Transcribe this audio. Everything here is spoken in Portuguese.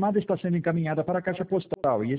chamada está sendo encaminhada para a caixa postal e